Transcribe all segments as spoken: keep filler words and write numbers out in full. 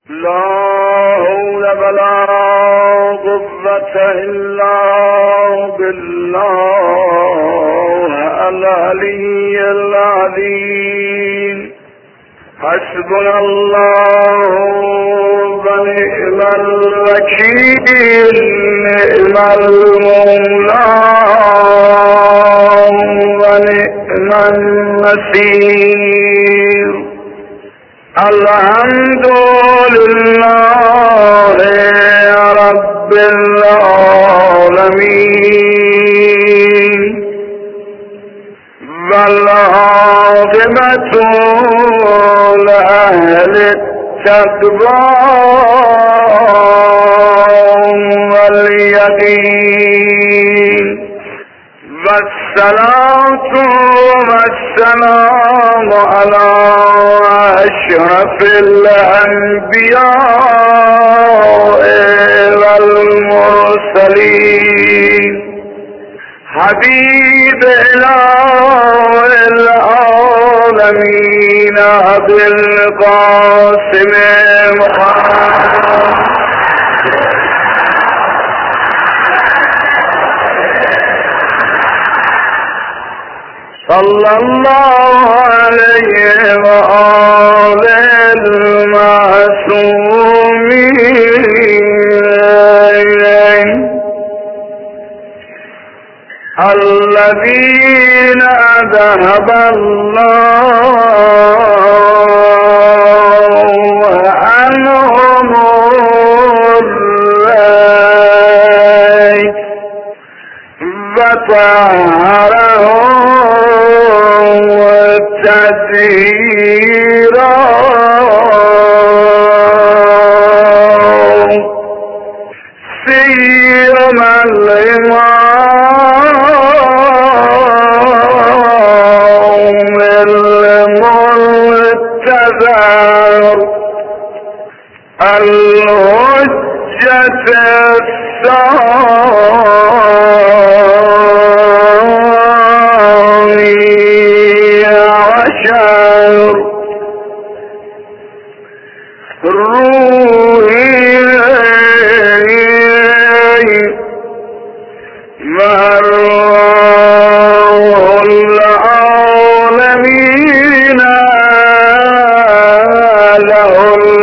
لا حول ولا قوة إلا بالله العلي العظيم. حسبنا الله ونعم الوكيل، نعم المولى ونعم النصير. الحمد لله رب العالمين، والعاقبة لأهل التقوى واليقين، والصلاة والسلام على أشرف الأنبياء والمرسلين، حبيب إله العالمين أبي القاسم محمد صلى الله عليه وآله المعصومين الذين ذهب الله عنهم الريب وطهرهم تطهيرا. سيما الإمام المنتظر الحجة الثاني عشر روحي مرواح العالمين له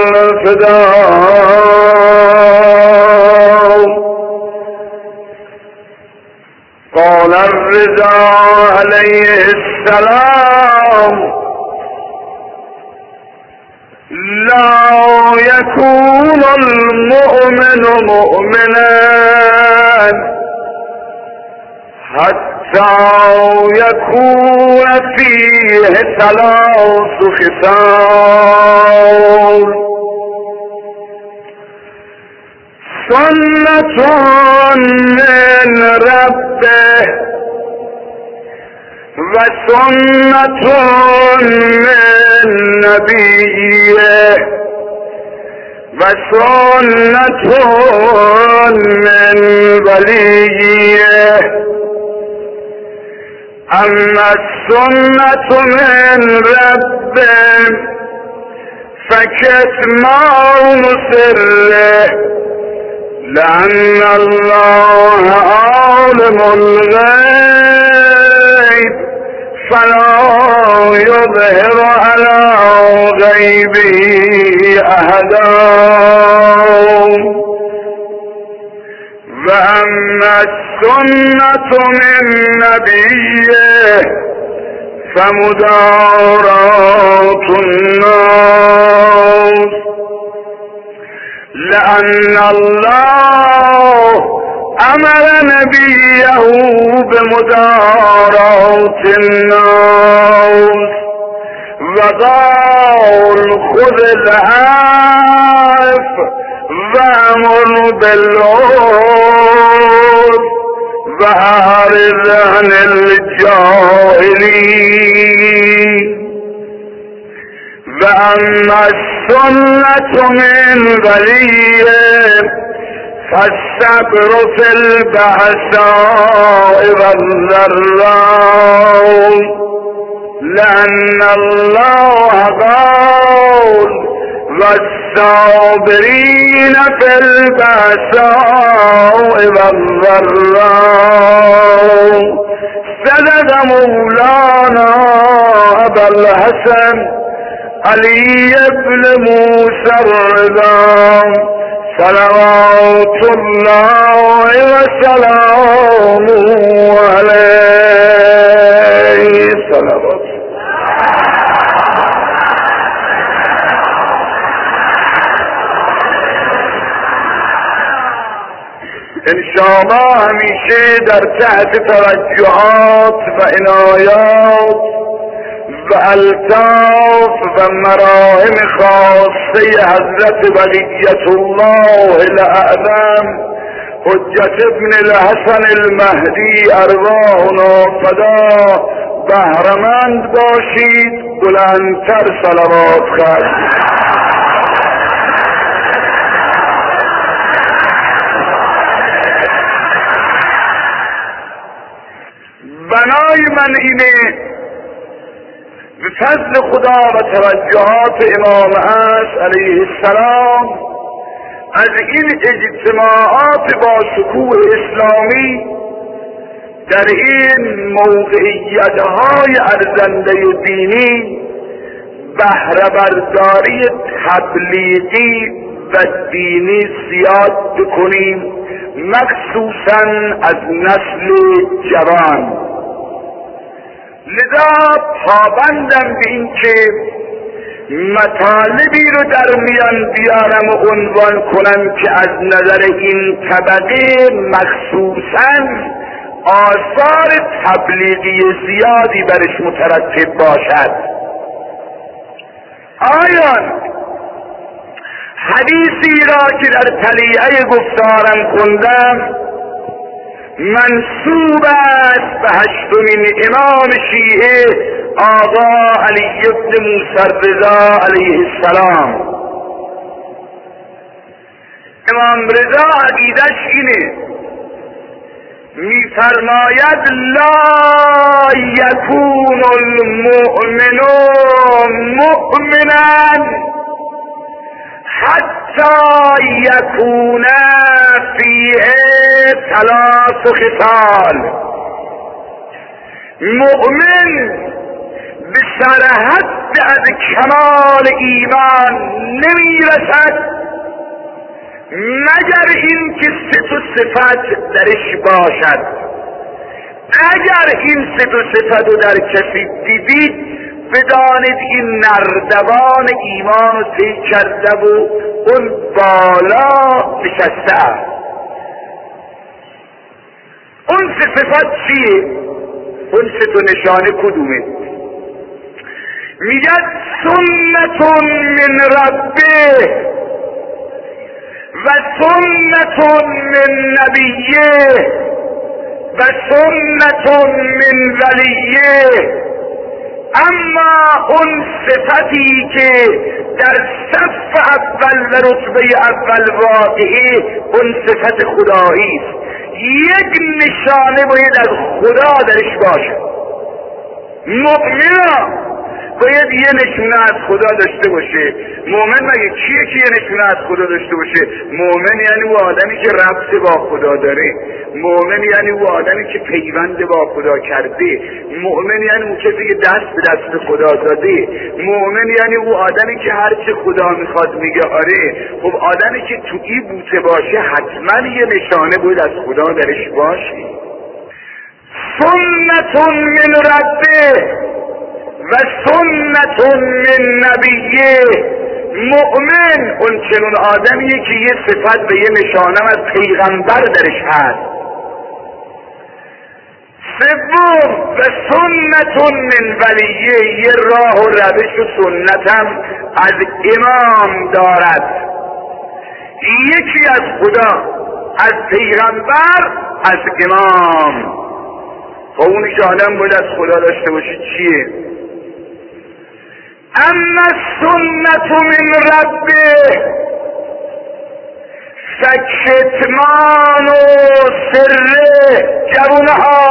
الفداء. قال الرضا عليه السلام: لا يكون المؤمن مؤمنا حتى يكون فيه ثلاث خصال: سنة من ربه، وسنة من نبيه، وسنة من وليه. أما السنة من ربه فكتمان سره، لأن الله عالم الغيب فلا يظهر على غيبه أحدا. وأما السنة من نبيه فمداراة الناس، لأن الله أمر نبيه بمداراة الناس، وقال: خذ العفو وأمر بالعرف وأعرض عن الجاهلين. وأما السنة من وليه فالصبر في البأساء والضراء، لأن الله قال: والصابرين في البأساء والضراء. صدق مولانا أبا الحسن علي بن موسى الرضا صلوات الله وسلامه عليه. صلوات انشاءالله همیشه در تحت توجهات و عنایات و الطاف و مراهم خاصه حضرت ولیت الله الاعظم حجت ابن الحسن المهدی ارواحنا فدا بهرمند باشید. بلندتر صلوات خواهید. بنای من اینه به فضل خدا و توجهات امام عصر علیه السلام از این اجتماعات با شکوه اسلامی در این موقعیت‌های ارزنده دینی بهره برداری تبلیغی و دینی زیاد بکنیم، مخصوصا از نسل جوان. لذا پابندم به این که مطالبی رو در میان بیارم و عنوان کنم که از نظر این طبقه مخصوصا آثار تبلیغی زیادی برش مترتب باشد. آیا حدیثی را که در طلیعه گفتارم خوندم منسوب است به هشتمین امام شیعه آقا علی بن موسی الرضا علیه السلام. امام رضا عقیدش اینه، میفرماید لا یکون المؤمن مؤمنا حتی یکون فیه ثلاث خصال. مؤمن به سر حد از کمال ایمان نمیرسد مگر این که سه تا صفت درش باشد. اگر این سه تا صفت رو در کسی دیدید بدانید این نردبان ایمان رو طی کرده و اون بالا نشسته است. اون سه صفت چیه؟ اون سه تا نشانه کدومه؟ میگه سنت من ربه و سنت من نبیه و سنت من ولیه. اما اون صفتی که در صف اول و رتبه اول واقعه اون صفت خدایی است. یک نشانه باید از خدا درش باشه. مؤمن باید یه نشونه از خدا داشته باشه. مؤمن مگه کیه که یه نشونه از خدا داشته باشه؟ مؤمن یعنی او آدمی که ربط با خدا داره. مؤمن یعنی او آدمی که پیوند با خدا کرده. مؤمن یعنی او کسی که دست به دست خدا داده. مؤمن یعنی او آدمی که هرچه خدا میخواد میگه آره. خب آدمی که تویی بوته باشه حتما یه نشانه باید از خدا درش باشه. سنت من ربه و سنت من نبیه. مؤمن اون چنون آدمیه که یه صفت و یه نشانه از پیغمبر درش هست. سوم و سنت من ولیه، یه راه و روش و سنتم از امام دارد، یکی از خدا، از پیغمبر، از امام. خب اونی که آدم باید از خدا داشته باشه چیه؟ اما سنت من ربه فکتمان و سره. جوانها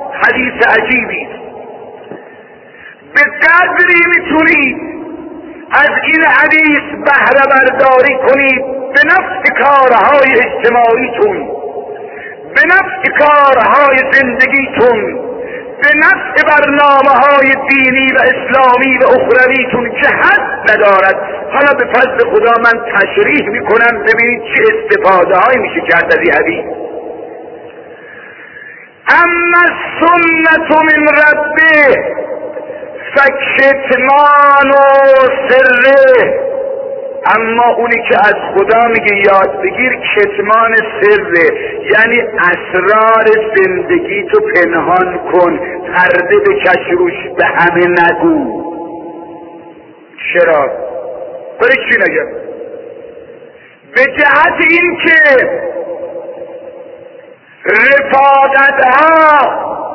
حدیث عجیبی، به قدری میتونید از این حدیث بهره برداری کنید به نفع کارهای اجتماعیتون، به نفع کارهای زندگیتون، به نفع برنامه‌های دینی و اسلامی و اخرویتون که حد ندارد. حالا به فضل خدا من تشریح میکنم ببینید چه استفاده هایی میشه کرد از این حدیث. اما السنة من ربه فکتمان و سره، اما اونی که از خدا میگه یاد بگیر کتمان سره، یعنی اسرار زندگی تو پنهان کن، پرده بکش روش، به همه نگو. چرا؟ برای چی نگم؟ به جهت این که رفاقت ها،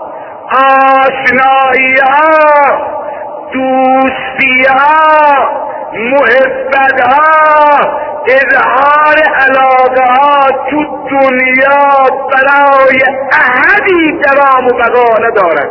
آشنایی ها، دوستی ها، محبت ها، اظهار علاقه ها تو دنیا برای احدی دوام و بقا ندارد.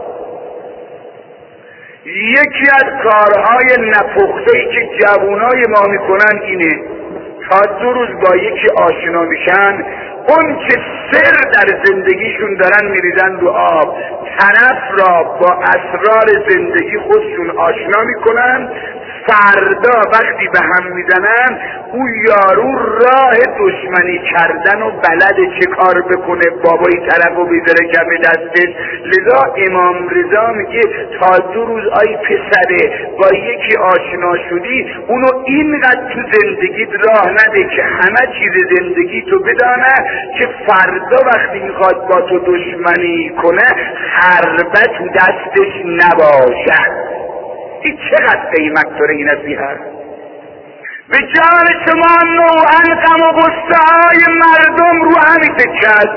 یکی از کارهای نپخته‌ای که جوانای ما میکنن اینه، تا دو روز با یکی آشنا میشن، اون که سر در زندگیشون دارن میریزن رو آب، طرف را با اسرار زندگی خودشون آشنا میکنن. فردا وقتی به هم میزنن او یارو راه دشمنی کردن و بلد چه کار بکنه، بابای طرف رو بیذاره کم دستش. لذا امام رضا میگه تا دو روز آی پسره با یکی آشنا شدی اونو اینقدر تو زندگیت راه نده که همه چیز زندگی تو بدانه که فردا وقتی میخواد با تو دشمنی کنه حربه تو دستش نباشد. این چقدر قیمت داره این نصیحت؟ به جان شما نوعا غم و غصه های مردم رو همین تکد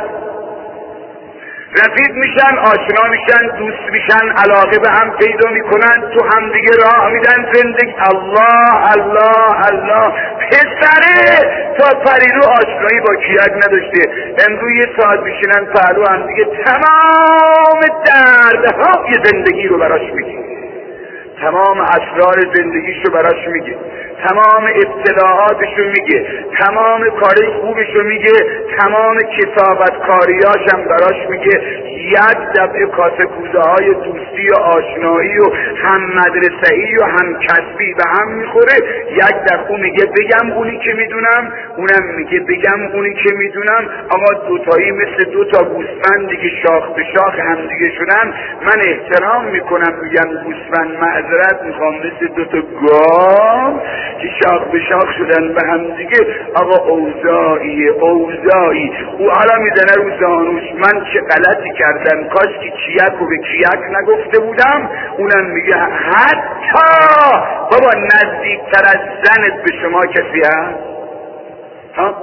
رفیق میشن، آشنا میشن، دوست میشن، علاقه به هم پیدا میکنن، تو هم دیگه راه میدن زندگی. الله الله الله. پسره تا پریرو آشنایی با کیک نداشته، امروز یه ساعت میشینن پهلو هم دیگه تمام دردهای زندگی رو براش میگه، تمام اسرار زندگیشو براش میگه، تمام ابتلاعاتشو میگه، تمام کاری خوبشو میگه، تمام کتابت کاریاشم براش میگه. یک دفعه کاسه کوزه های دوستی و آشنایی و هم مدرسه‌ای و هم کسبی به هم میخوره. یک دفعه میگه بگم اونی که میدونم، اونم میگه بگم اونی که میدونم. آقا دوتایی مثل دوتا گوسفندی که شاخ به شاخ هم دیگه شدن، من احترام میکنم میگم گوسفند، معذرت میخوام مثل دوتا گاو که شاخ به شاخ شدن به هم دیگه. آقا اوضاعیه اوضاعی. او حالا میزنه رو زانوش من چه غلطی کردم، کاش که کیک رو به کیک نگفته بودم. اونم میگه حتی بابا نزدیکتر از زنت به شما کسی هست؟ ها؟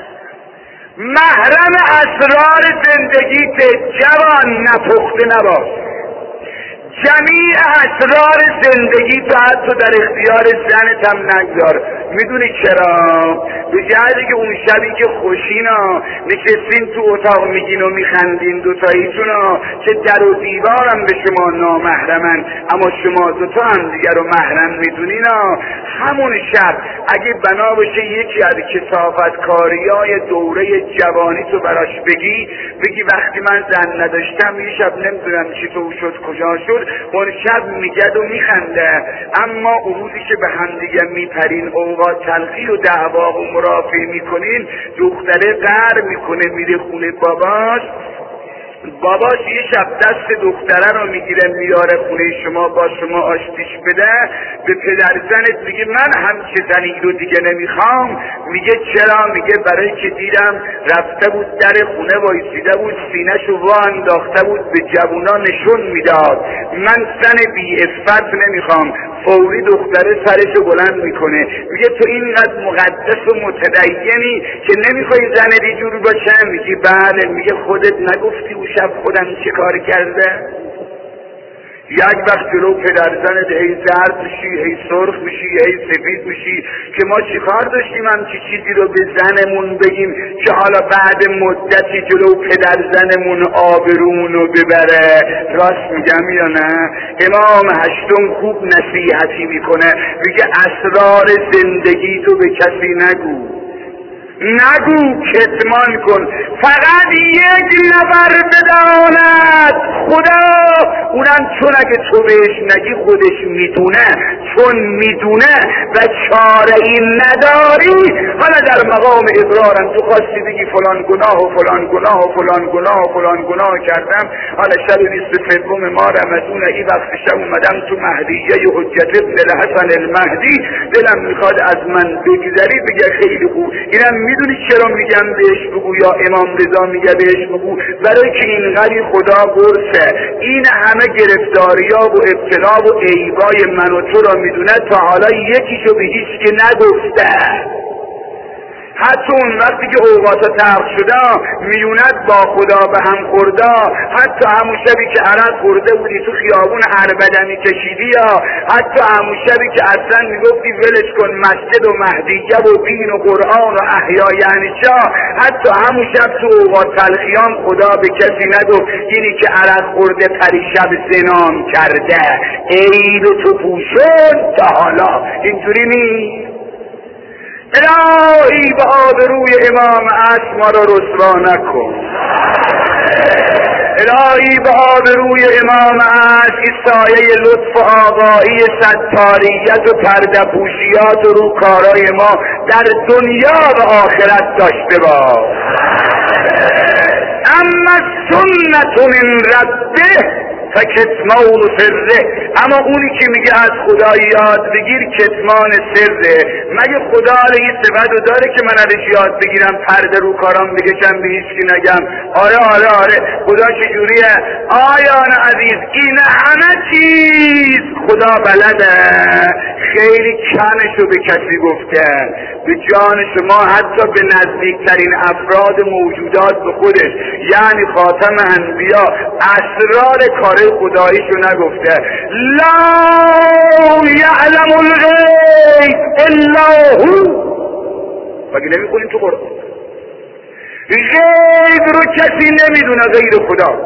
محرم اسرار زندگیت جوان نپخته نباش. جمیع اسرار زندگی تو حتی در اختیار زنت هم نگذار. میدونی چرا؟ به جهتی که اون شبی که خوشینا نشستین تو اتاق میگین و میخندین دوتاییتونا که در و دیوارم به شما نامحرمن، اما شما دوتا هم دیگر رو محرم میدونینا، همون شب اگه بنا باشه یکی از کثافتکاریای دوره جوانی تو براش بگی، بگی وقتی من زن نداشتم یه شب نمیدونم چطور شد کجا شد، اون شب میگد و میخنده. اما اون روزی که به هم دیگه میپرین اوقات تلخی و دعوا و مرافعه میکنین، دختره قهر میکنه میره خونه باباش، باباش یه شب دست دختره رو میگیره میاره خونه شما با شما آشتیش بده، به پدر زنت میگه من همچه زنی رو دیگه نمیخوام. میگه چرا؟ میگه برای که دیدم رفته بود در خونه وایسیده بود سینه‌شو وا انداخته بود به جوونا نشون میداد، من زن بی عفت نمیخوام. فوری دختره سرشو بلند میکنه میگه تو اینقدر مقدس و متدینی که نمیخوای زن دیجور باشه؟ میگه بله. میگه خودت نگفتی او شب خودم چه کار کرده؟ یک وقت جلو پدرزنت هی زرد میشی، هی سرخ میشی، هی سفید میشی که ما چیکار داشتیم همچی چیزی رو به زنمون بگیم که حالا بعد مدتی جلو پدرزنمون آبرون رو ببره. راست میگم یا نه؟ امام هشتم خوب نصیحتی میکنه، میگه اسرار زندگی تو به کسی نگو، نگو، کتمان کن، فقط یک نفر بداند، خدا. اونم چون اگه تو بهش نگی خودش میدونه، چون میدونه و چاره این نداری. حالا در مقام اقرارم تو خواستی بگی فلان گناه و فلان گناه و فلان گناه و فلان گناه کردم، حالا شب بیست سوم ماه رمضان ای وقت شب اومدم تو مهدیه حجت ابن الحسن المهدی، دلم میخواد از من بگذری. بگه خیلی خوب، اینم میدونی چرا میگم بهش بگو یا امام رضا میگه بهش بگو؟ برای که اینقدر خدا قرصه، این همه گرفتاریا و ابتلا و عیبای من و تو را میدونه، تا حالا یکیشو به هیچ که نگفته. حتی اون وقتی که اوقاتا تلخ شده میونت با خدا به هم خورده، حتی همون شبی که عرق خورده بودی تو خیابون عربدمی کشیدی، یا حتی همون شبی که اصلا میگفتی ولش کن مسجد و مهدیه و دین و قرآن و احیا یعنی چا، حتی همون شب تو اوقات تلخیام خدا به کسی نگفت اینی که عرق خورده پریشب زنام کرده، عیب تو پوشون تا حالا. اینجوری نیست. الهی به آبروی امام عصر ما را رسوا نکن. الهی به آبروی امام عصر این سایه لطف و آقایی ستاریت و پرده پوشیات و روکارای ما در دنیا و آخرت داشته باش. اما سنت من ربه فکتمان سره، اما اونی که میگه از خدا یاد بگیر کتمان سره. مگه خدا این صفت رو داره که من ازش یاد بگیرم پرده رو کارام بکشم به هیچ کی نگم؟ آره آره آره خدا چجوریه؟ آیان عزیز این همه چیز خدا بلده، خیلی کمشو به کسی گفته. به جان شما حتی به نزدیکترین افراد موجودات به خودش یعنی خاتم انبیا اسرار کار خداییشو نگفته. لا یعلم الغیب الا هو. مگه نمیخونیم تو قرآن؟ غیب رو کسی نمیدونه غیر خدا.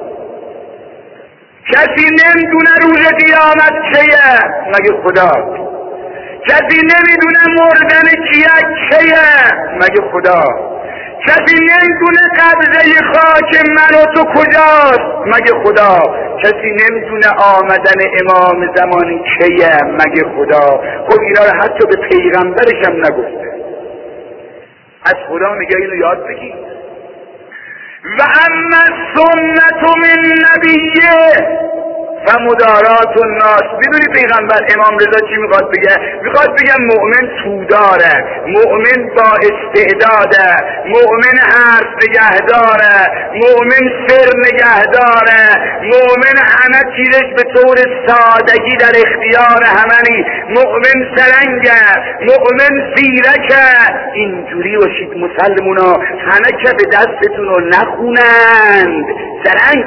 کسی نمیدونه روز قیامت چیه مگه خدا. کسی نمیدونه مردن کیه چیه مگه خدا. کسی نمیدونه قبضه خاک من و تو کجاست مگه خدا. کسی نمیدونه آمدن امام زمان کیه مگه خدا. خب اینا رو حتی به پیغمبرش هم نگفته. از خدا میگه اینو یاد بگیر. و اما سنت من نبیه و مدارات الناس. میدونی پیغمبر امام رضا چی میخواد بگه؟ میخواد بگه مؤمن توداره، مؤمن با استعداده، مؤمن حرف نگهداره، مؤمن سر نگهداره، مؤمن همه چیزش به طور سادگی در اختیار همنی، مؤمن سرنگه، مؤمن زیرکه. اینجوری باشید مسلمونا، همه که به دستتون رو نخونند سرنگ.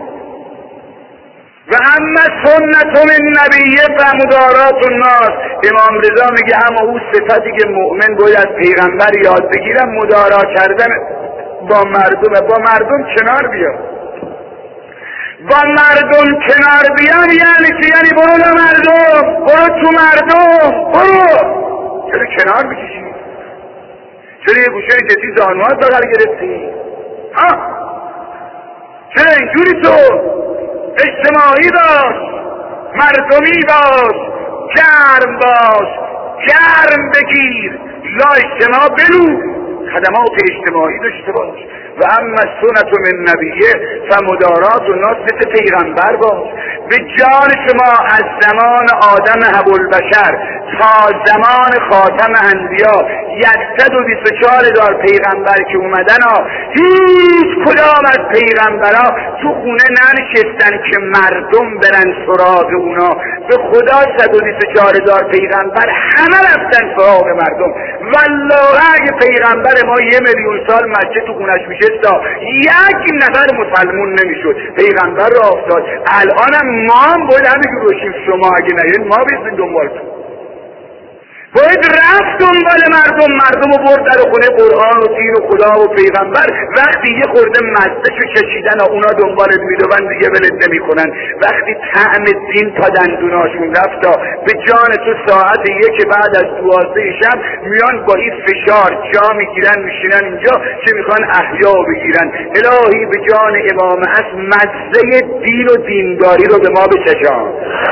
و اما سنت من نبیه و مدارات الناس. امام رضا میگه اما او صفتی که مؤمن باید پیغمبر یاد بگیرم مدارا کردن با مردم، با مردم کنار بیاد. با مردم کنار بیان یعنی چی؟ یعنی برو تو مردم، برو تو مردم، برو. چرا کنار میکشی؟ چرا یه گوشه کسی زانوات بغل گرفتی؟ ها؟ چرا اینجوری تو؟ اجتماعی باش، مردمی باش، گرم باش، گرم بگیر، لا اجتماع بلو، خدمات اجتماعی داشته باش. و اما سنت من نبیه و مدارات الناس، مثل پیغمبر باش. به جان شما از زمان آدم ابوالبشر تا زمان خاتم انبیا صد و بیست و چهار هزار پیغمبر که اومدن ها، هیچ کدام از پیغمبرها تو خونه ننشستن که مردم برن سراغ اونا. به خدا صد و بیست و چهار هزار پیغمبر همه رفتن سراغ مردم. والله اگه پیغمبر ما یه میلیون سال مسجد تو خونش میشستا یک نفر مسلمون نمیشد. پیغمبر را افتاد. الانم ما هم باید همینجور روشیم. شما اگه نگید ما بیستیم دنبالتون، باید رفت دنبال مردم. مردم رو برد در خونه قرآن و دین و خدا و پیغمبر. وقتی یه خورده مزدشو چشیدن و اونا دنبالت میدون دیگه ولت نمی کنن. وقتی طعم دین تا دندوناشون رفت به جان تو ساعت یک بعد از دوازده شب میان با این فشار جا میگیرن میشینن اینجا که میخوان احیا بگیرن. الهی به جان امام عصر مزه دین و دینداری رو به ما بچشان.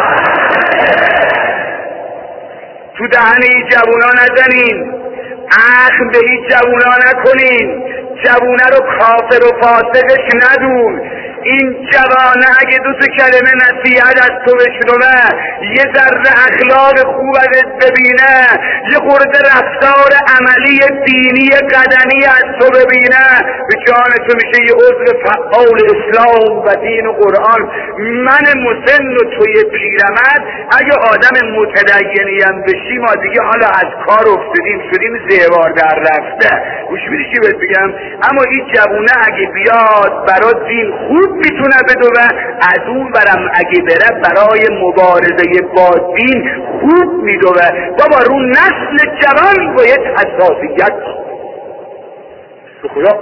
تو دهن این جوونا نزنین، اخم به این جوونا نکنین، جوونه رو کافر و فاسقش ندون. این جوانه اگه دو تا کلمه نصیحت از تو بشنوه، یه ذره اخلاق خوب ازت ببینه، یه خورده رفتار عملی دینی قدمی از تو ببینه، به جان تو میشه یه عضو فعال اسلام و دین و قرآن. من مسن و توی پیرمرد اگه آدم متدینی هم بشی ما دیگه حالا از کار افتادیم شدیم زیوار در رفته. گوش میدی چی بهت بگم؟ اما این جوونه اگه بیاد برای دین خوب میتونه بدوه، از اون برم اگه بره برای مبارزه با دین خوب میدوه. بابا رو نسل جوان باید حساسیت. به خدا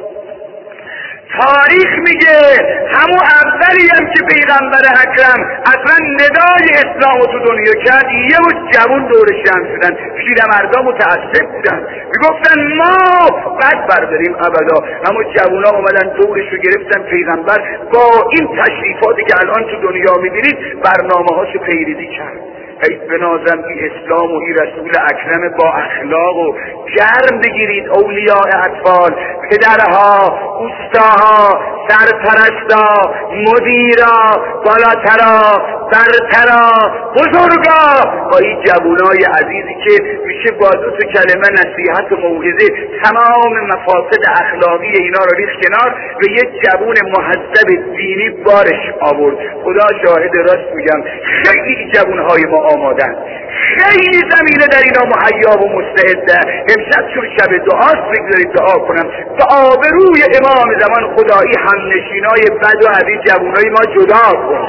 تاریخ میگه همون اولی هم که پیغمبر اکرم اصلا ندای اسلام تو دنیا کرد یه بود جوون دورش جمع شدن، پیرمردا متعصب بودن میگفتن ما بد برداریم ابدا. اما جوونا اومدن دورش رو گرفتن. پیغمبر با این تشریفاتی که الان تو دنیا میبینید برنامه هاشو پیریزی کرد. ای بنازم این اسلام و این رسول اکرم با اخلاق و گرم بگیرید اولیاء اطفال، پدرها، اوستاها، سرپرستا، مدیرا، بالاترا، برترا، بزرگا، با این جوانای عزیزی که میشه با دو تا کلمه نصیحت و موعظه تمام مفاسد اخلاقی اینا رو ریخت کنار و یه جوان مهذب دینی بارش آورد. خدا شاهد راست میگم خیلی جوانهای ما آمادن، خیلی زمینه در اینا مهیا و مستعده. امشب چون شب دعاست بگذارید دعا کنم به آبروی امام زمان خدایی همنشینای بد و عزیز جوانای ما جدا کن.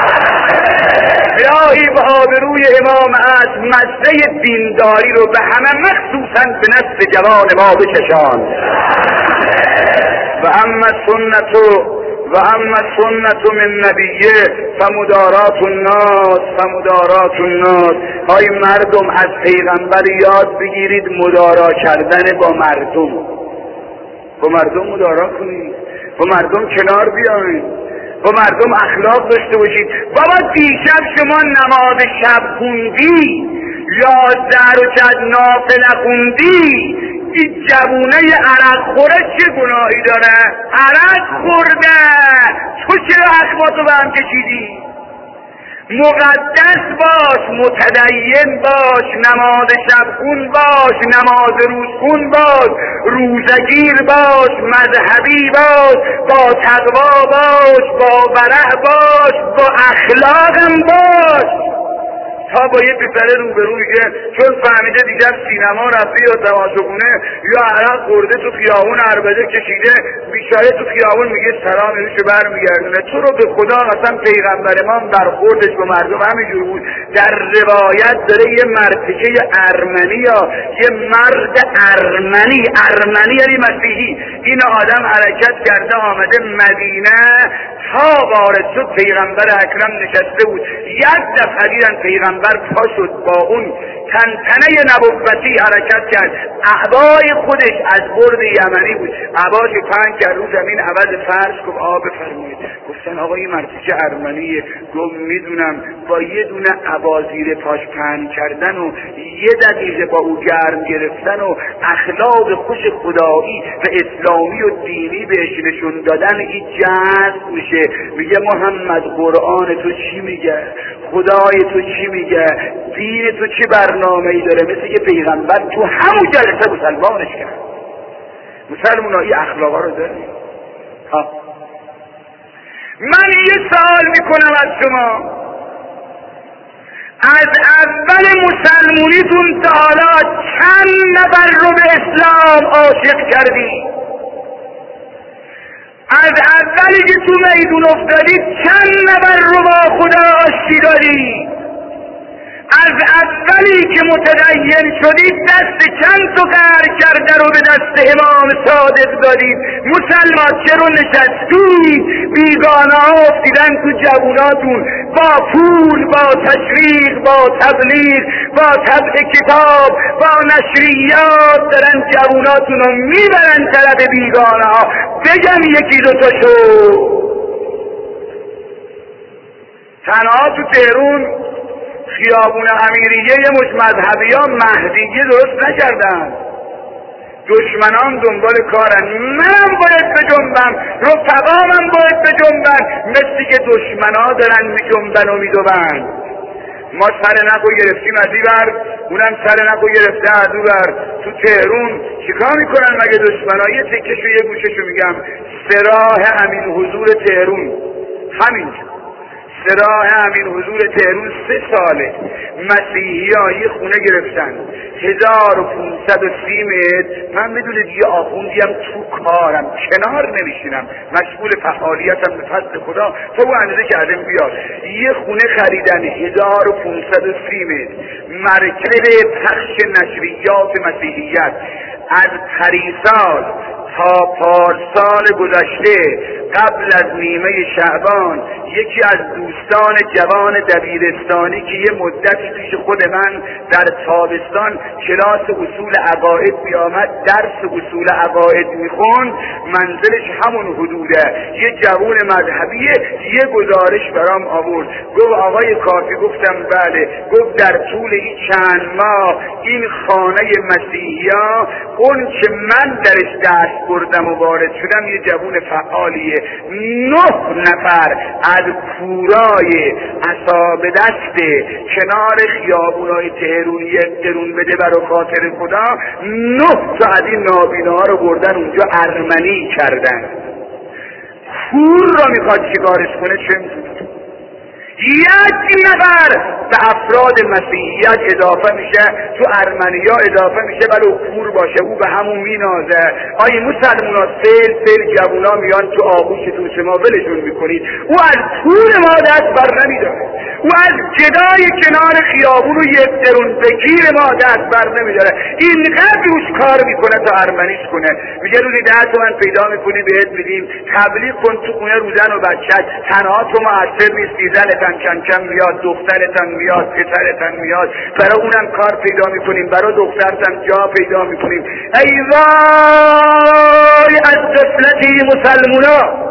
الهی به آبروی امام عصر مزه دینداری رو به همه مخصوصا به نسل جوان ما بچشان. و اما سنتو و اما سنت من نبیه فمدارات الناس فمدارات الناس. های مردم از پیغمبر یاد بگیرید مدارا کردن با مردم. با مردم مدارا کنید، با مردم کنار بیاین، با مردم اخلاق داشته باشید. بابا دیشب شما نماز شب خوندی یازده رکعت نافله خوندی، این جوونه عرق خوره چه گناهی داره؟ عرق خورده، تو چرا اخماتو به هم کشیدی؟ مقدس باش، متدین باش، نماز شب خون باش، نماز روز خون باش، روزگیر باش، مذهبی باش، با تقوا باش، با ورع باش، با اخلاقم باش. تا با یه پسر روبرو میگه چون فهمیده دیگر سینما رفته یا تماشاخونه یا عرق خورده تو خیابون عربده کشیده بیچاره تو خیابون میگه سلام اینشو برمیگردونه. تو رو به خدا قسم پیغمبر ما برخوردش به مردم همینجور بود. در روایت داره یه مرتکه ارمنی یا یه مرد ارمنی، ارمنی یعنی مسیحی، این آدم حرکت کرده آمده مدینه تا وارد شد پیغمبر اکرم نشسته بود. یک دفعه دیدن پیغمبر پا شد با اون تنتنه نبوتی حرکت کرد. اعبای خودش از برد یمنی بود، اعباش پهن کرد رو زمین عوض فرش گفت آب بفرمایید. گفتن آقا این مرتیکه ارمنیه. گفت میدونم با یه دونه عبا زیر پاش پهن کردن و یه دقیقه با او گرم گرفتن و اخلاق خوش خدایی و اسلامی و دینی بهش نشون دادن این جذب میشه. میگه محمد قرآن تو چی میگه؟ خدای تو چی میگه؟ دین تو چی برنامه‌ای داره؟ مثل که پیغمبر تو همون جلسه مسلمانش کرد. مسلمان ها این اخلاقا رو داریم. ها من یه سوال میکنم از شما، از اول مسلمونیتون تا حالا چند نفر رو به اسلام عاشق کردی؟ از اولی که تو میدون افتادی چند نفر رو با خدا آشتی دادی؟ از اولی که متدین شدید دست چند تا قهر کرده رو به دست امام صادق دادید؟ مسلمان چرا نشستید؟ بیگانه ها افتیدن تو جووناتون، با پول، با تشویق، با تبلیغ، با طبع کتاب، با نشریات دارن جووناتون رو میبرن طرف بیگانه ها. بگم یکی دوتاشو. تنها تو تهرون خیابون امیریه یه مش مذهبی ها مهدیه درست نکردن، دشمنان دنبال کارن. منم باید بجنبم، رفقامم باید بجنبن، مثلی که دشمنا دارن میجنبن و میدوبن. ما سر نقو گرفتیم از این ور، اونم سر نقو گرفته از اون ور. تو تهرون چیکار میکنن مگه دشمنا؟ یه تکشو یه گوششو میگم، سراح امین حضور تهرون، همین سراح امین حضور تهرون سه ساله مسیحی ها یه خونه گرفتن هزار و پونصد و سی متر. من میدونید یه آخوندیم تو کارم، کنار نمیشینم، مشغول فعالیتم به فضل خدا تا او اندازه کردم بیاد. یه خونه خریدن هزار و پونصد و سی متر، مرکز پخش نشریات مسیحیت. از پریسال تا پارسال گذشته قبل از نیمه شعبان یکی از دوستان جوان دبیرستانی که یه مدتی پیش خود من در تابستان کلاس اصول عقاید میآمد درس اصول عقاید میخوند، منزلش همون حدوده، یه جوان مذهبیه، یه گزارش برام آورد. گفت آقای کافی؟ گفتم بله. گفت در طول این چند ماه این خانه مسیحی‌ها اون که من درش دست بردم و وارد شدم یه جوان فعالیه، نه نفر از کورای اصاب دست کنار خیابونای تهرونی درون بده برای خاطر خدا، نه تا از این نابیناها رو بردن اونجا ارمنی کردن. کور را میخواد چیکارش کنه؟ چه میتونه؟ یک نفر به افراد مسیحیت اضافه میشه، تو ارمنیا اضافه میشه ولی کور باشه، او به همون مینازه. آیه مسلمونا سیل سیل جوونا میان تو آغوش تو شما ولشون میکنید، او از کور ما دست بر نمیداره، او از جدای کنار خیابون و یک درون بگیر ما دست بر نمیداره. اینقدر روش کار میکنه تا ارمنیش کنه. میگه روزی ده تومن پیدا میکنی بهت میدیم، تبلیغ کن تو خونه رو زن و بچت، تنها تو مؤثر نیستی، زنتن کم کم میاد، دخترتن میاد، پسرتن میاد، برای اونم کار پیدا میکنیم، برای دخترتن جا پیدا میکنیم. ای وای از غفلتی مسلمونا،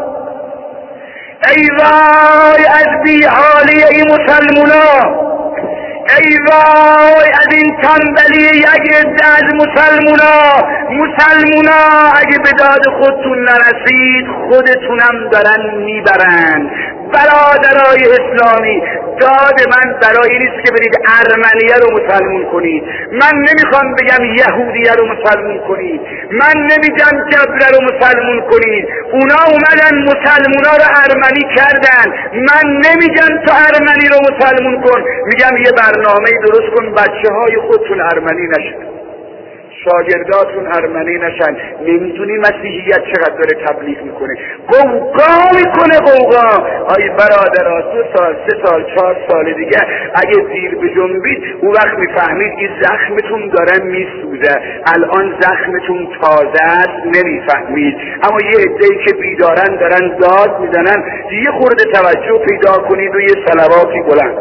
ای وای از بیحالی ای مسلمونا، ای وای از این تنبلی یک عده از مسلمونا. مسلمونا اگه به داد خودتون نرسید خودتونم دارن میبرن. برادرای اسلامی، داد من برای نیست که برید ارمنیه رو مسلمون کنید، من نمیخوام بگم یهودیه رو مسلمون کنید، من نمیگم جبره رو مسلمون کنید، اونا اومدن مسلمونا رو ارمنی کردن، من نمیگم تو ارمنی رو مسلمون کن، میگم یه برنامه درست کن بچه های خودتون ارمنی نشن، شاگرداتون ارمنی نشن. نمیدونی مسیحیت چقدر داره تبلیغ میکنه، قوقا میکنه قوقا. آی برادرها، دو سال سه سال چهار سال دیگه اگه دیر بجنبید اون وقت میفهمید این زخمتون داره میسوزه. الان زخمتون تازه است نمیفهمید، اما یه عده‌ای که بیدارن دارن داد میزنن. یه خورده توجه پیدا کنید و یه صلواتی بلند.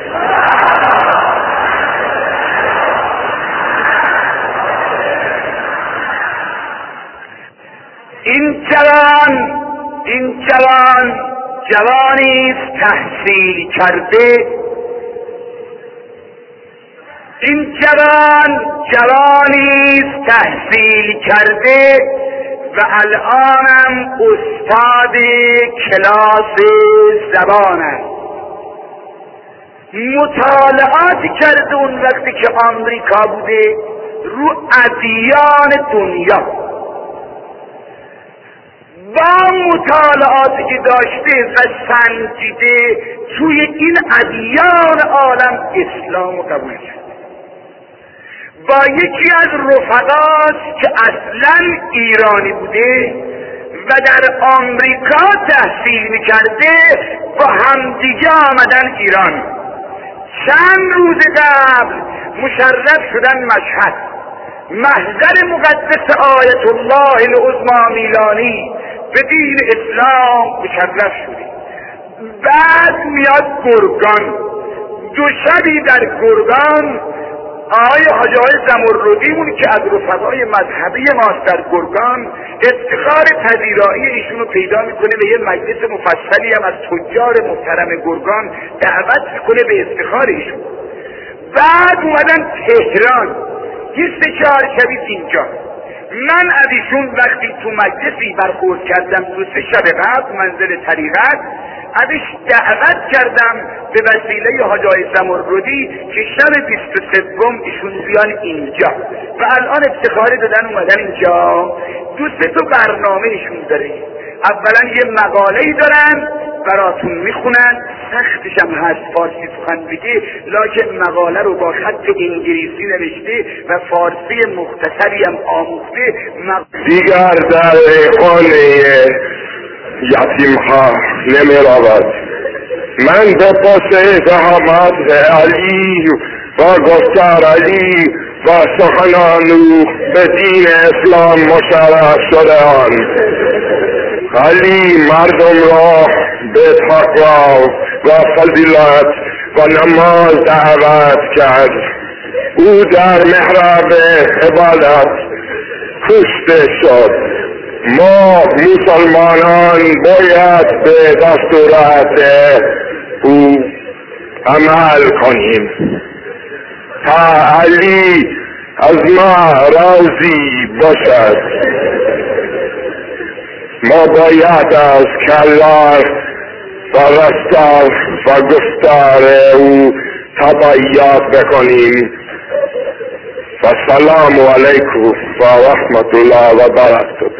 این جوان این جوان جوانی است تحصیل کرده، این جوان جوانی است تحصیل کرده و الانم استاد کلاس زبان است. مطالعاتی کرده اون وقتی که آمریکا بوده رو ادیان دنیا، با مطالعاتی که داشته و سنجیده توی این ادیان عالم اسلام رو قبول کرد. با یکی از رفقاست که اصلا ایرانی بوده و در آمریکا تحصیل میکرده با همدیگه آمدن ایران. چند روز قبل مشرف شدن مشهد، محضر مقدس آیت الله العظمی میلانی به دین اسلام مشرف شده. بعد میاد گرگان، دو شبی در گرگان آقای حاجی آقای زمردیمون که از رفقای مذهبی ماست در گرگان افتخار پذیرایی ایشون رو پیدا میکنه و یه مجلس مفصلی هم از تجار محترم گرگان دعوت میکنه به افتخار ایشون. بعد اومدن تهران، یه سه چهار شبی اینجا. من از ایشون وقتی تو مجلسی برخورد کردم دو سه شب قبل منزل طریقت، ازش دعوت کردم به وسیله حاجی آقای زمردی که شب بیست و سوم ایشون بیان اینجا و الان افتخاری دادن اومدن اینجا. دو سه تا برنامه ایشون داره. اولا یه مقاله‌ای دارن براتون میخونن، سختش هم هست فارسی سخن بگه، لکن مقاله رو با خط انگلیسی نوشته و فارسی مختصری هم آموخته. دیگر در خانه یتیم ها نمی رود. من به پاس زحمت علی و گفتار علی و سخنان به دین اسلام مشرف شده‌اند. علی مردم را به تقوا و فضیلت و نماز دعوت کرد. او در محراب عبادت کشته شد. ما مسلمانان باید به دستورات او عمل کنیم تا علی از ما راضی باشد. ما باید از کلام و رفتار و گفتار او تبعیت بکنیم. و سلام علیکم و رحمت الله و برکاته.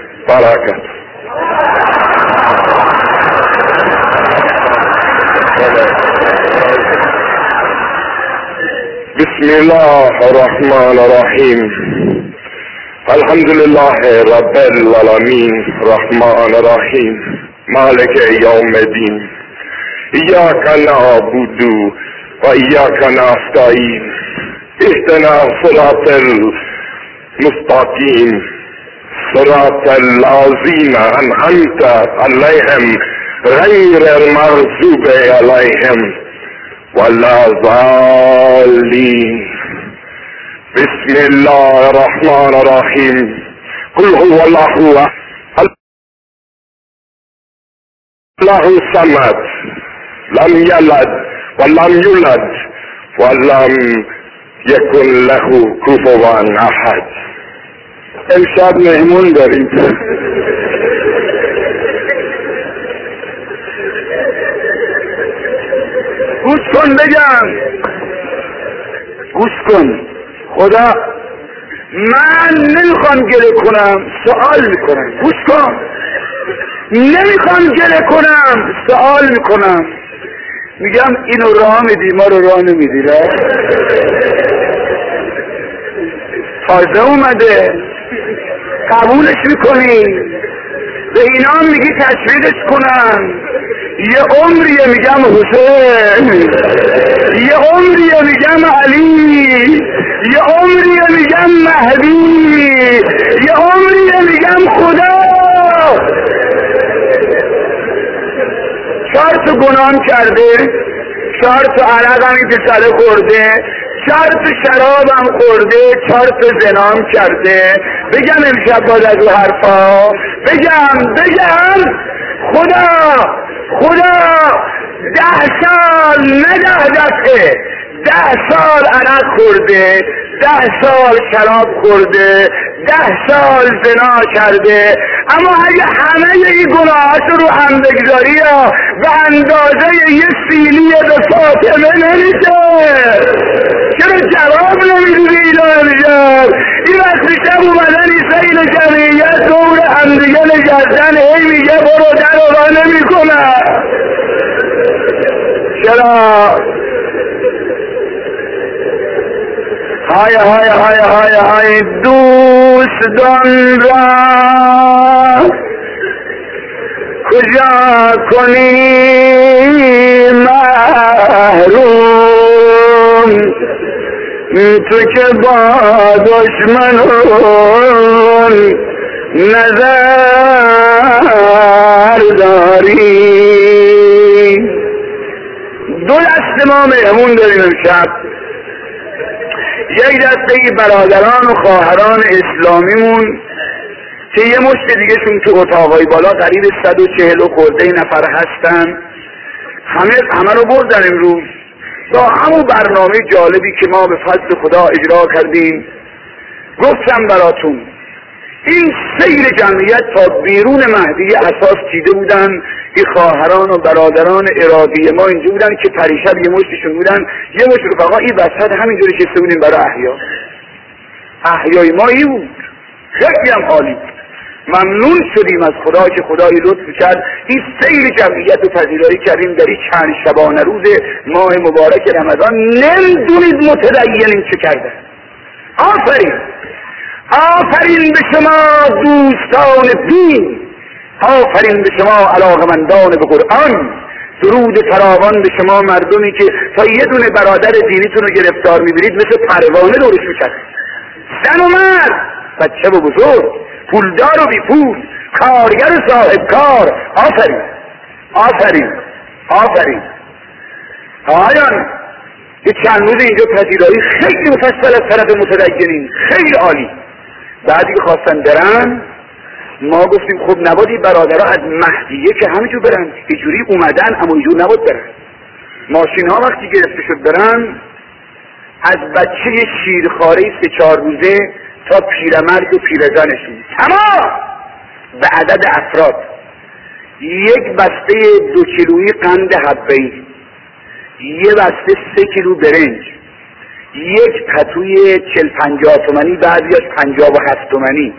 بسم الله الرحمن الرحیم. الحمد لله رب العالمین الرحمن الرحیم مالک یوم الدین. ایاک نعبد و ایاک نستعین. اهدنا صراط المستقیم صراط الذین انعمت علیهم غیر المغضوب علیهم ولا الضالین. بسم الله الرحمن الرحیم. قل هو الله الله الصمد لم یلد ولم یولد ولم یکن له کفوا احد. امشب مهمون داریم. گوش کن بگم، گوش کن. خدا من نمیخوام گله کنم، سوال میکنم. گوش کن، نمیخوام گله کنم، سوال میکنم. میگم اینو راه میدی، ما رو راه نمیدی. را تازه اومده قبولش میکنی، به اینا میگی تشویقش کنن. یه عمریه میگم حسین، یه عمریه میگم علی، یه عمریه میگم مهدی، یه عمریه میگم خدا. چهار تا گناه کرده، چهار تا عرق هم این پسره خورده، چهار تا شراب هم خورده، چهار تا زنام کرده. بگم امشب باز از او حرفا بگم بگم خدا خدا ده سال نه ده دفعه ده سال عرق خورده، ده سال شراب خورده، ده سال زنا کرده، اما اگه همه این گناهات رو هم بگذاری به اندازه یه سیلی به فاطمه نمیشه. چرا جواب نمیدونی اینا امشب؟ این وقت شب اومدن این سیل جمعیت دور همدیگه نشستن هی میگه های های های های های دوستان را کجا کنی محروم، تو که با دشمنان نظر داری. دو دسته ما مهمون داریم امشب. یک دسته ای برادران و خواهران اسلامیمون که یه مشت دیگه شون تو اتاقای بالا قریب صد و چهل و خورده نفر هستن، همه همه رو بردن امروز با همون برنامه جالبی که ما به فضل خدا اجرا کردیم. گفتم براتون این سیر جمعیت تا بیرون مهدی اساس چیده بودن. این خواهران و برادران ارادی ما اینجا بودن که پریشب یه مشتشون بودن، یه مشت رفقا این وسط همینجوری شسته بودیم برای احیا. احیای ما این بود، خیلی هم عالی. ممنون شدیم از خدا که خدای لطف کرد این سیر جمعیت رو پذیرایی کردیم در این چند شبانه روز ماه مبارک رمضان. نمیدونید متدینین چه کرده. آفرین آفرین به شما دوستان دین، آفرین به شما علاقمندان به قرآن. درود فراوان به شما مردمی که تا یه دونه برادر دینیتون رو گرفتار میبینید مثل پروانه دورش میکرد، زن و مرد، بچه و بزرگ، پولدار و بی پول، کارگر و صاحب کار. آفرین آفرین آفرین. آیان یه چند روز اینجا پذیرایی خیلی مفصل از طرف متدینین، خیلی عالی. بعدی که خواستن برن ما گفتیم خب نباید برادرها از مهدیه که همینجور برن، اینجوری اومدن اما اینجور نباید برن. ماشین ها وقتی گرفته شد برن، از بچه شیرخواره سه چهار روزه تا پیرمرد و پیرزنشون تمام به عدد افراد، یک بسته دو کیلویی قند حبه‌ای، یه بسته سه کیلو برنج، یک پتوی چل پنجاه تومنی، بعضیاش پنجاه و هفت تومنی،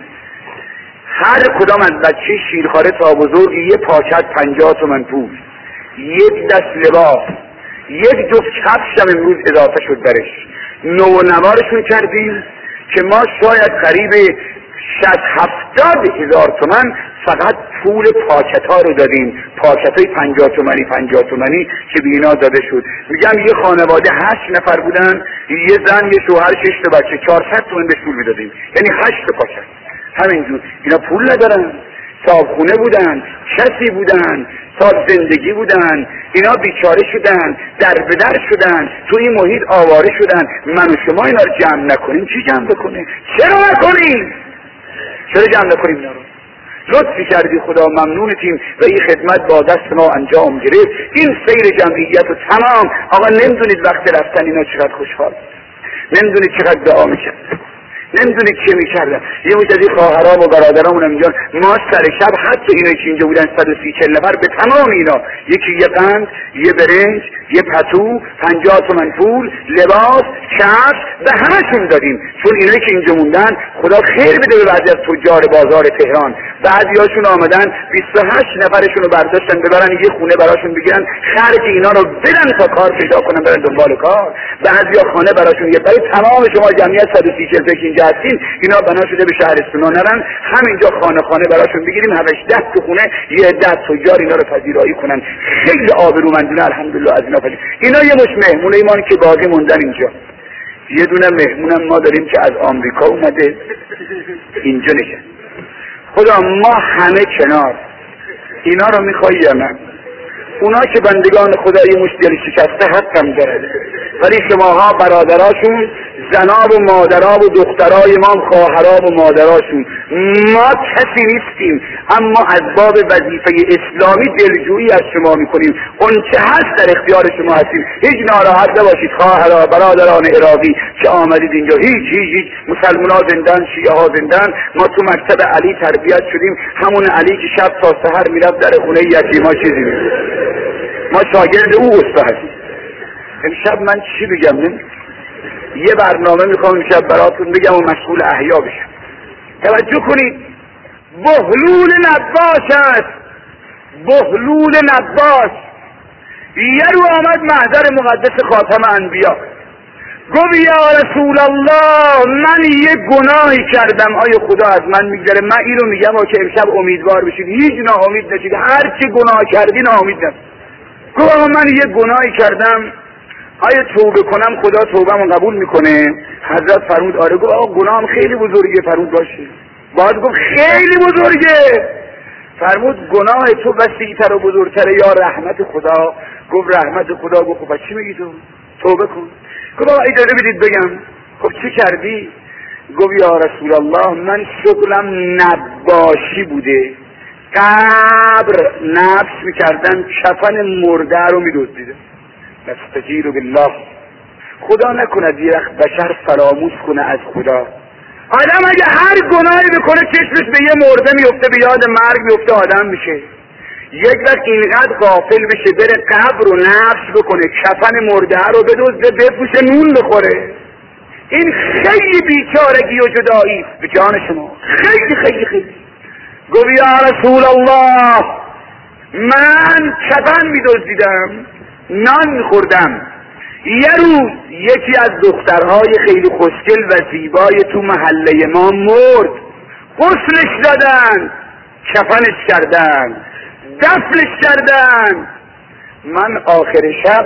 هر کدام از بچه شیرخواره تا بزرگ یه پاکت پنجاه تومن پول، یک دست لباس، یک جفت کفش هم امروز اضافه شد برش. نو و نوارشون کردیم که ما شاید قریب شصت هفتاد هزار تومن فقط پول پاکت ها رو دادیم، پاکت های پنجاه تومنی پنجاه تومنی که بینا داده شد. میگم یه خانواده هشت نفر بودن، یه زن یه شوهر شش تا بچه، چهارصد تومن بهش پول میدادیم، یعنی هشت پاکت. همینجور اینا پول ندارن، صابخونه بودن، کسی بودن، سال زندگی بودن، اینا بیچاره شدن، در به در شدن، تو این محیط آواره شدن. من و شما اینا رو جمع نکنیم چی جمع بکنه؟ چرا نکنیم؟ چرا جمع نکنیم اینا رو؟ لطفی کردی خدا، ممنونتیم و این خدمت با دست ما انجام گرفت. این سیر جمعیت و تمام. آقا نمیدونید وقت رفتن اینا چقدر خوشحال، نمیدونید چقدر دعا میکرد، نمیدونید چه میکردن. یه مجد از این خواهرام و برادرامون هم میگن ما سر شب حتی اینا که اینجا بودن صد و سی چل نفر به تمام اینا یکی یه قند، یه برنج، یه پتو، پنجاه تومن پول، لباس، کفش به همشون دادیم. چون اینایی که اینجا موندن خدا خیر بده به بعضی از تجار بازار تهران، بعضیاشون آمدن بیست و هشت نفرشون رو برداشتن ببرن یه خونه براشون بگیرن، خرج اینا رو بدن تا کار پیدا کنن برن دنبال کار. بعضیا خانه براشون یه برای تمام شما جمعیت صد و سی چل تا که اینجا هستین، اینا بنا شده به شهرستونا نرن، همینجا خانه خانه براشون بگیریم، هفتش ده تا خونه یه ده تجار اینا رو پذیرایی کنن. خیلی آبرومندانه الحمدلله از اینا پذیر. اینا یه مش مهمونه ایمان که باقی موندن اینجا. یه دونه مهمونم ما داریم که از آمریکا اومده اینجا نشست. خدا ما همه کنار، اینا رو میخوایی یا نه؟ اونا که بندگان خدا یه مش دل شکسته حقم داره، ولی شماها برادراشون، زناب و مادراب و دخترای ما، خواهراب و مادراشون، ما کسی نیستیم، اما از باب وظیفه اسلامی دلجویی از شما میکنیم. اون چه هست در اختیار شما هستیم. هیچ ناراحت نباشید خواهرها برادران عراقی که آمدید اینجا، هیچ هیچ هیچ مسلمان ها زندن، شیعه ها زندن. ما تو مکتب علی تربیت شدیم، همون علی که شب تا سحر میرفت در خونه یتیما چیزی میگه. ما شاگرد او استا هستیم. امشب من چی بگم؟ نه؟ یه برنامه میخوام امشب براتون بگم و مشغول احیا بشم. توجه کنید، بهلول نباش است، بهلول نباش. یه رو آمد محضر مقدس خاتم انبیا، گفت یا رسول الله من یه گناهی کردم، آیا خدا از من میگذره؟ من اینو میگم که امشب امیدوار بشید، هیچ ناامید نشید، هر چی گناه کردی ناامید نشید. گفت من یه گناهی کردم، آیا توبه کنم خدا توبه‌مو قبول میکنه؟ حضرت فرمود آره. گفت آقا گناهم خیلی بزرگه. فرمود باشه. باز گفت خیلی بزرگه. فرمود گناه تو وسیع‌تر و بزرگتره یا رحمت خدا؟ گفت رحمت خدا. گفت خب چی میگی تو؟ توبه کن. گفت آقا اجازه بدید بگم. خب چی کردی؟ گفت یا رسول الله من شغلم نباشی بوده، قبر نبش میکردم، کفن مرده رو میدزدیدم. نستجیر بالله، خدا نکند یه وقت بشر فراموش کنه از خدا. آدم اگه هر گناهی بکنه چشمش به یه مرده میفته، به یاد مرگ میفته، آدم میشه. یک وقت اینقدر غافل بشه بره قبر رو نبش بکنه، کفن مرده رو بدزده بپوشه نون بخوره، این خیلی بیچارگی و جدایی به جان شما، خیلی خیلی خیلی. گفت یا رسول الله من کفن میدزدیدم، نان میخوردم، یه روز یکی از دخترهای خیلی خوشگل و زیبای تو محله ما مرد، غسلش دادن، کفنش کردن، دفنش کردن. من آخر شب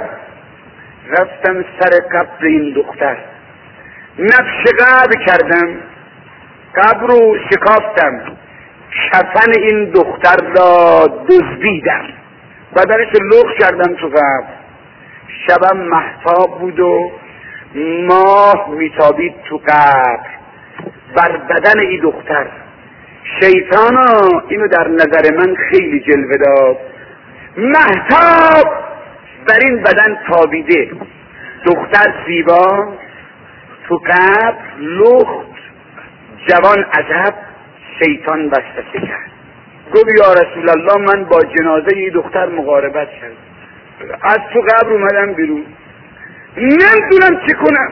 رفتم سر قبر این دختر، نقش قبر کردم، قبر رو شکافتم، کفن این دختر را دزدیدم، بدنش لخ کردم تو قبر. شبم مهتاب بود و ماه میتابید تو قبر بر بدن این دختر. شیطانا اینو در نظر من خیلی جلوه داد، مهتاب بر این بدن تابیده، دختر زیبا تو قبر لخت، جوان عجب. شیطان وسوسه کرد، گفت یا رسول الله من با جنازه این دختر مقاربت کردم، از تو قبر اومدم بیرون، نمیدونم چی کنم.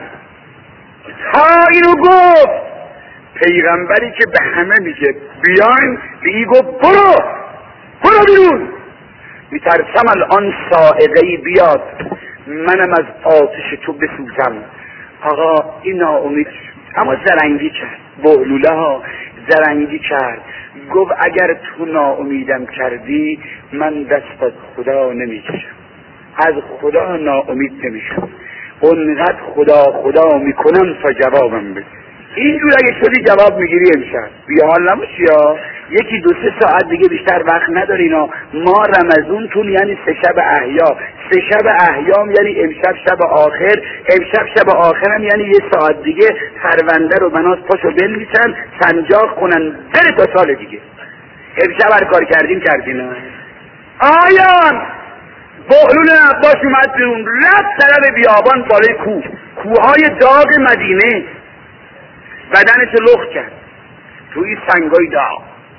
تا اینو گفت پیغمبری که به همه میگه بیاین، به این گفت برو برو بیرون، میترسم الان صاعقه‌ای بیاد منم از آتش تو بسوزم. آقا این ناامید شد، اما زرنگی کرد، بهلوله ها زرنگی کرد. گفت اگر تو ناامیدم کردی من دست از خدا نمیکشم، از خدا ناامید نمیشم، اونقدر خدا خدا میکنم تا جوابم بده. اینجور اگه شدی جواب میگیری امشب، بیا حال نباشی یا یکی دو سه ساعت دیگه بیشتر وقت ندارینا. ما رمضونتون یعنی سه شب احیا، سه شب احیام یعنی امشب شب آخر، امشب شب آخرم یعنی یه ساعت دیگه پرونده رو بناس پاشو بنویسن سنجاق کنن بره تا سال دیگه. امشب هر کار کردیم کردیم. آیان بهلول عباس اومد بیرون، رفت طرف بیابان بالای کوه، کوههای داغ مدینه، بدنش لخت کرد توی سنگای داغ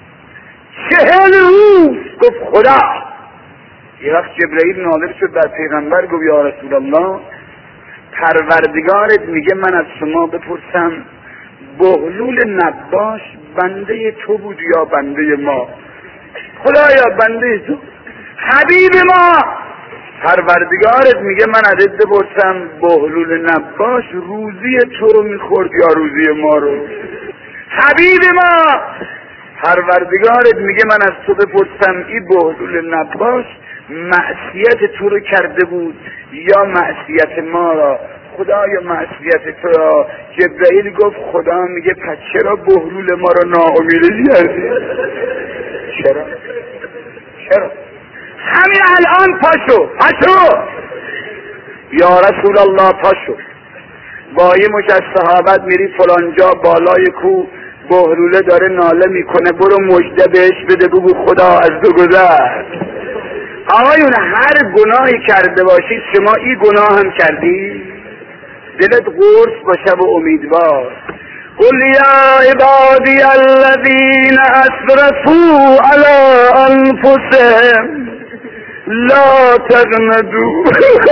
چهل روز. گفت خدا. یه وقت جبرئیل نازل شد بر پیغمبر، گفت یا رسول الله پروردگارت میگه من از شما بپرسم بهلول نباش بنده تو بود یا بنده ما؟ خدایا بنده تو. حبیب ما پروردگارت میگه من ازت بپرسم بهلول نباش روزی تو رو میخورد یا روزی ما رو؟ حبیب ما پروردگارت میگه من از تو بپرسم این بهلول نباش معصیت تو رو کرده بود یا معصیت ما را؟ خدایا معصیت تو را. جبرئیل گفت خدا میگه پس چرا بهلول ما را ناامیدی کردی؟ چرا؟ چرا؟ همین الان پاشو پاشو یا رسول الله پاشو. با یه مش از صحابت میری فلانجا بالای کو بهلوله داره ناله میکنه، برو مژده بهش بده بگو خدا از تو گذشت. آقایون هر گناهی کرده باشید شما این گناه هم کردی دلت قرص باشه و امیدوار. قل یا عبادی الذین اسرفوا علی انفسهم لا تقنطوا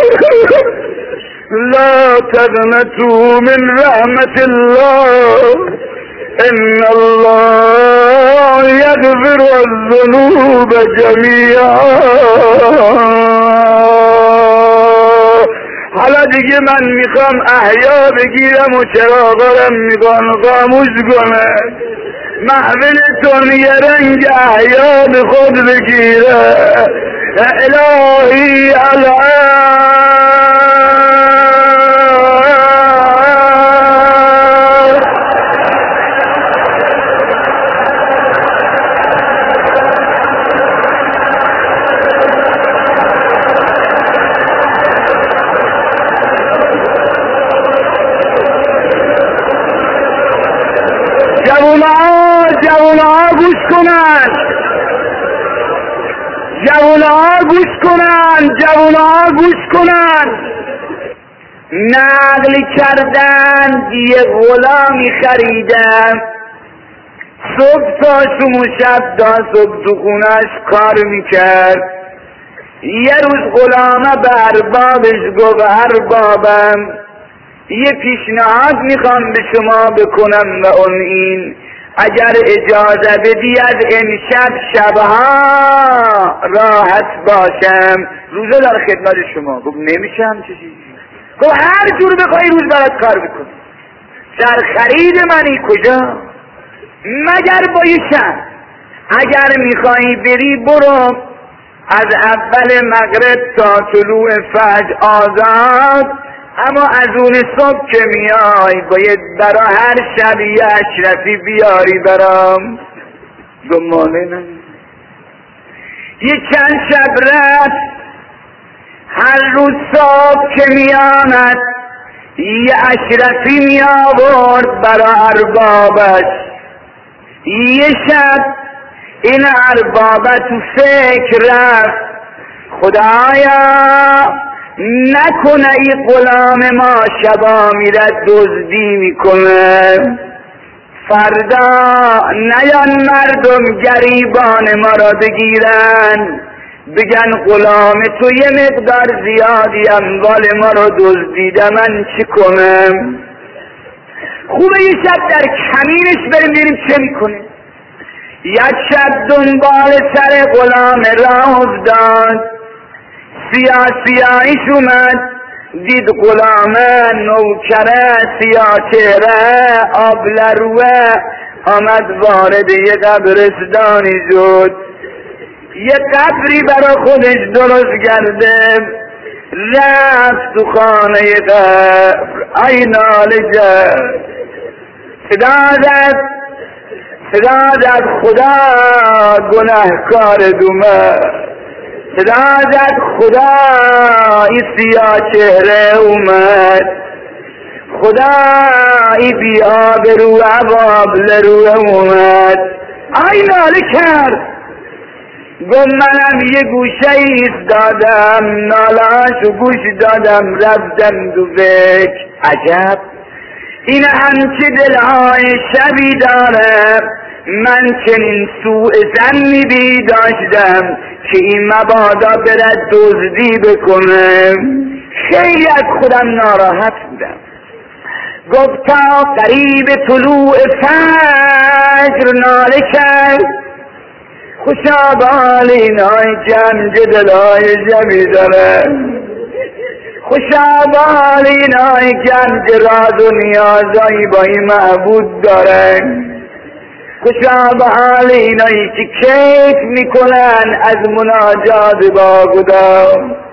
لا تقنطوا من رحمت الله ان الله یغفر الذنوب جمیعا. حالا دیگه من میخوام احیا بگیرم و چراغارم میخوام خاموش کنم، محفلتون یه رنگ احیا به خود بگیره. الهی الان جوانها جوانها گوش کنن، جوانها گوش کنن، جوانها گوش کنن. نقل کردن یه غلامی خریدم، صبح تا شم و شب تا صبح تو خونش کار میکرد. یه روز غلامه به اربابش گفت اربابم یه پیشنهاد میخوام به شما بکنم و اون این اگر اجازه بدی از امشب شبها راحت باشم، روزه در خدمت شما. گفت نمیشم چه چیزی؟ گفت هر جور بخوای روز برات کار بکن، در خرید منی کجا مگر بایشم. اگر میخوایی بری برو، از اول مغرب تا طلوع فجر آزاد، اما از اون صبح که میای باید برا هر شب یه اشرفی بیاری برام. دنباله نمی یه چند شب رفت، هر روز صبح که میامد یه اشرفی میآورد برا اربابش. یه شب این اربابه تو فکر رفت، خدایا نکنه ای غلام ما شبا میرد دزدی میکنه، فردا نیان مردم گریبان ما را بگیرن بگن غلام تو یه مقدار زیادی اموال ما را دزدیده، من چی کنم؟ خوبه یه شب در کمینش بریم بریم چه میکنه. یک شب دنبال سر غلام راه افتاد، سیاه سیاهیش اومد، دید غلامه نوکره سیاه چهره آبلروه آمد وارد یه قبرستانی شد. یه قبری برا خودش درست کرده، رفت تو خانه قبر. ای ناله جد صدا زد صدا زد خدا گناهکار دومه، صدا زد خدا ای سیاه چهره اومد، خدا ای بی آبرو آبلرو اومد. ای ناله کرد، گم منم یه گوشه ایستادم، نالهاشو گوش دادم رفتم دو فکر. عجب این همچه دلهای شبی داره، من چنین سوء ظنی بی داشتم که این مبادا برد دزدی بکنه. خیلی از خودم ناراحت بودم. گفت تا قریب طلوع فجر ناله کرد، خوشا بال اینای جمع دلای جمعی داره، خوشا بال اینای جمع راز و نیازایی با این معبود داره، خوشا بال اینایی که کیف میکنن از مناجات با خدا.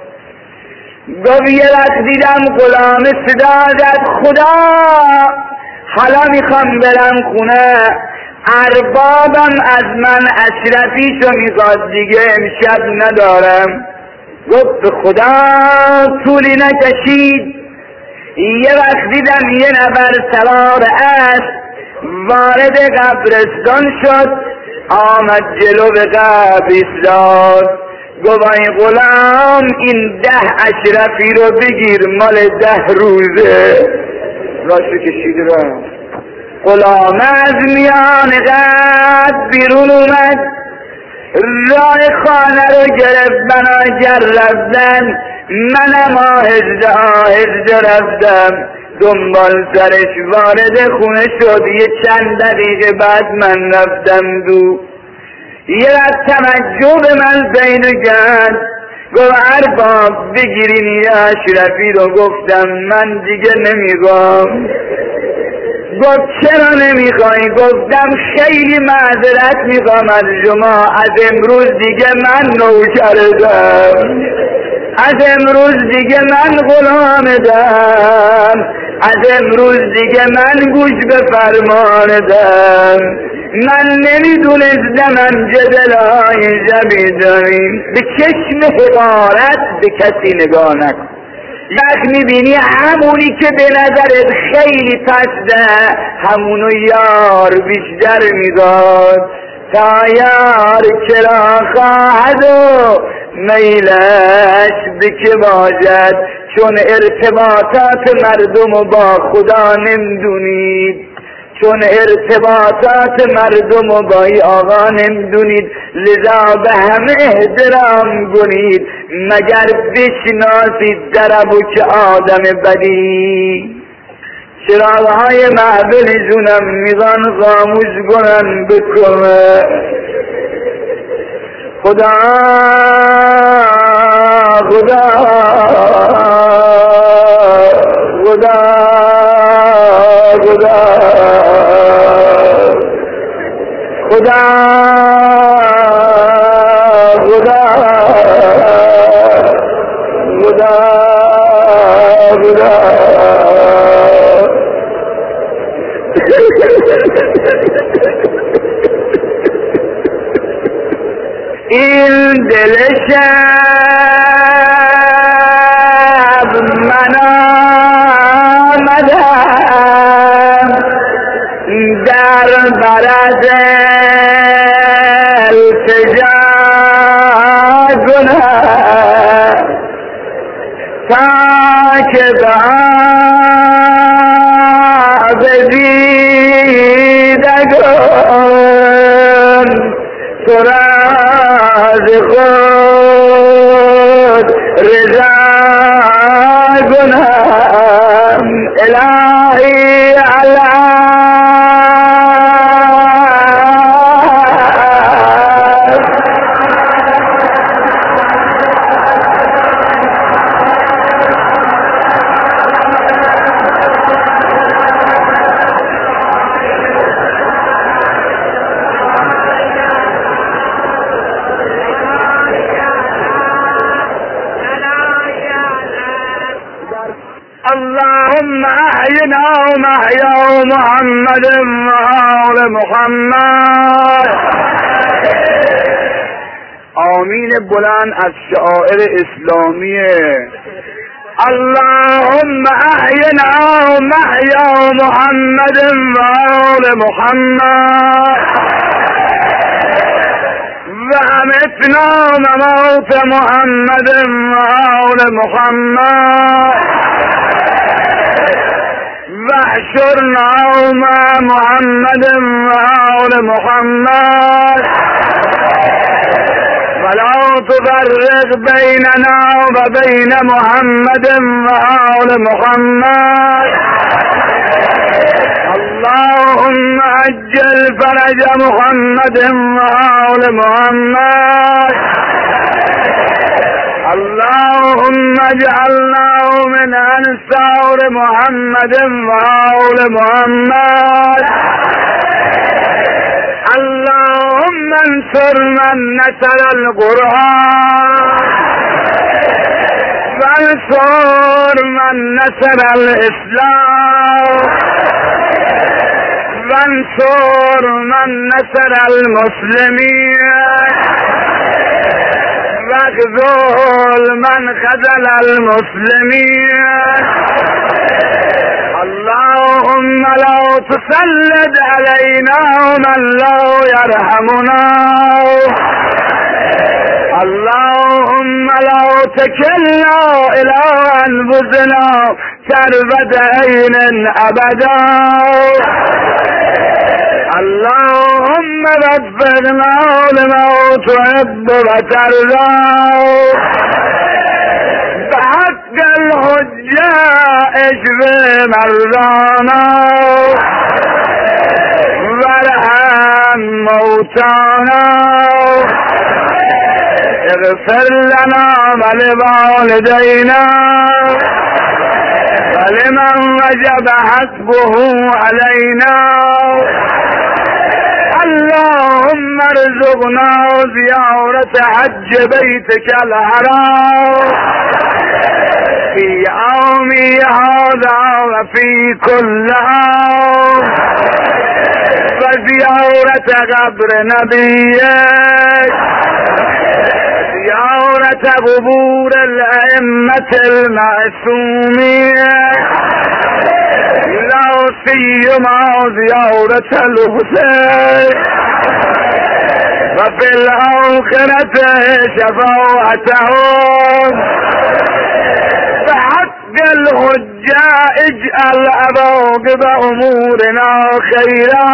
گفت یه وقت دیدم غلام صدا زد خدا حالا میخوام برم خونه، اربابم از من اشرفیشو میخواد دیگه امشب ندارم. گفت خدا طولی نکشید، یه وقت دیدم یه نفر سوار اسب وارد قبرستان شد، آمد جلو به قبر ایستاد. گفت ای غلام این ده اشرفی رو بگیر مال ده روزه. راشو کشید رفت. غلام از میان قد بیرون اومد، راه خانه رو گرفت، مناجر رفتن، منم آهسته آهسته رفتم دنبال سرش. وارد خونه شد، یه چند دقیقه بعد من رفتم دو. یه وقت توجه به من پیدا کرد، گفت ارباب بگیرین یا اشرفی رو. گفتم من دیگه نمیخوام. گفت چرا نمیخوای؟ گفتم خیلی معذرت میخوام از شما، از امروز دیگه من نوکرتم، از امروز دیگه من غلامتم، از امروز دیگه من گوش به فرمانتم. من نمیدونستم جدلای شبی داریم. به چشم حقارت به کسی نگاه نکن. وقت میبینی همونی که به نظرت خیلی پسته همونو یار بیشتر میداد. تا یار کرا خواهد و میلش بکه باشد، چون ارتباطات مردم و با خدا نمیدونید، چون ارتباطات مردم و با ای آقا نمیدونید، لذا به همه احترام کنید مگر بشناسید دربو که آدم بدی. چراغهای محفلشونم میخوان خاموش کنن بکنه. خدا خدا خدا خدا خدا خدا خدا خدا این دل شب من آمدم در برد التجا کنم تا که به دیدگان تو را از خود رضا کنم. الهی الله اللهم احينا ومحيا محمد وآل محمد. آمین بلند از شعائر اسلامیه. اللهم احينا ومحيا محمد وآل محمد وامتنا وموت محمد وآل محمد واحشرنا مع محمد وآل محمد ولا تفرق بيننا وبين محمد وآل محمد. اللهم عجل فرج محمد وآل محمد. اللهم اجعلنا من انصار محمد وآل محمد. اللهم انصر من نصر القرآن وانصر من نصر الاسلام وانصر من نصر المسلمين واخذل من خذل المسلمين. اللهم لا تسلط علينا من لا يرحمنا. اللهم لا تكلنا الى انفسنا طرفة عين ابدا. اللهم وفقنا لما تحب وترضى بحق الحجة اشف مرضانا وارحم موتانا. اغفر لنا ولوالدينا ولمن وجب حسبه علينا اللهم ارزقنا زيارة حج بيتك الحرام في يومي هذا وفي كل عام وزيارة قبر نبيك زيارة قبور الأئمة المعصومين لا سيما زيارة الحسين وفي الآخرة شفاعتهم بحق الحجاء اجعل عواقب أمورنا خيرا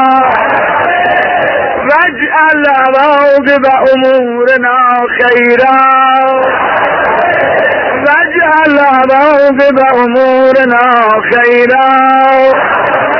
واجعل عواقب أمورنا خيرا واجعل عواقب أمورنا خيرا